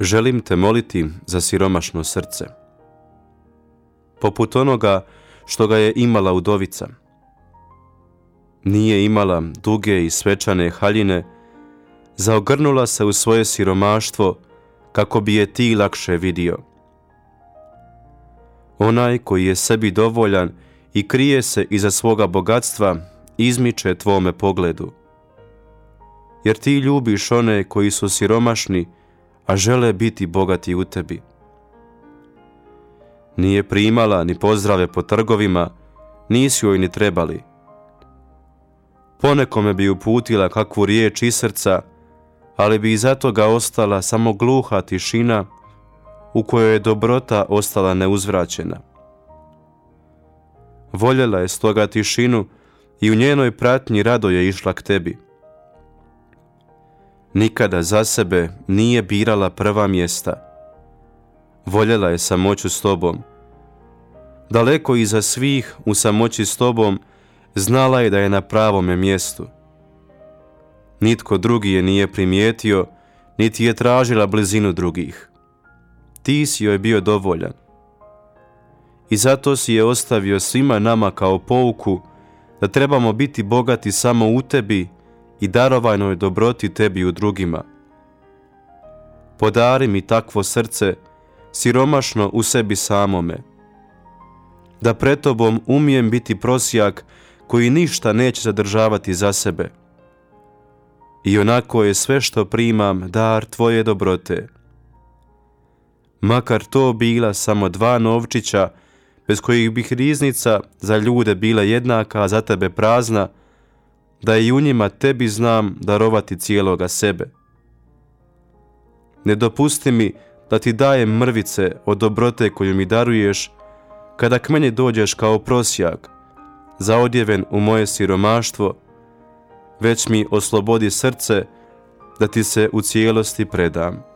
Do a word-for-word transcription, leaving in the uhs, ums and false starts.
želim te moliti za siromašno srce, poput onoga što ga je imala udovica. Nije imala duge i svečane haljine, zaogrnula se u svoje siromaštvo kako bi je ti lakše vidio. Onaj koji je sebi dovoljan i krije se iza svoga bogatstva, izmiče tvome pogledu. Jer ti ljubiš one koji su siromašni, a žele biti bogati u tebi. Nije primala ni pozdrave po trgovima, nisi joj ni trebali. Ponekome bi uputila kakvu riječ iz srca, ali bi iza toga ostala samo gluha tišina u kojoj je dobrota ostala neuzvraćena. Voljela je stoga tišinu i u njenoj pratnji rado je išla k tebi. Nikada za sebe nije birala prva mjesta. Voljela je samoću s tobom. Daleko iza svih u samoći s tobom znala je da je na pravome mjestu. Nitko drugi je nije primijetio, niti je tražila blizinu drugih. Ti si joj bio dovoljan. I zato si je ostavio svima nama kao pouku da trebamo biti bogati samo u tebi i darovanoj dobroti tebi u drugima. Podari mi takvo srce, siromašno u sebi samome, da pred tobom umijem biti prosjak koji ništa neće zadržavati za sebe. I onako je sve što primam dar tvoje dobrote. Makar to bila samo dva novčića, bez kojih bi riznica za ljude bila jednaka, a za tebe prazna, da i u njima tebi znam darovati cijeloga sebe. Ne dopusti mi da ti dajem mrvice od dobrote koju mi daruješ, kada k meni dođeš kao prosjak, zaodjeven u moje siromaštvo, već mi oslobodi srce da ti se u cijelosti predam.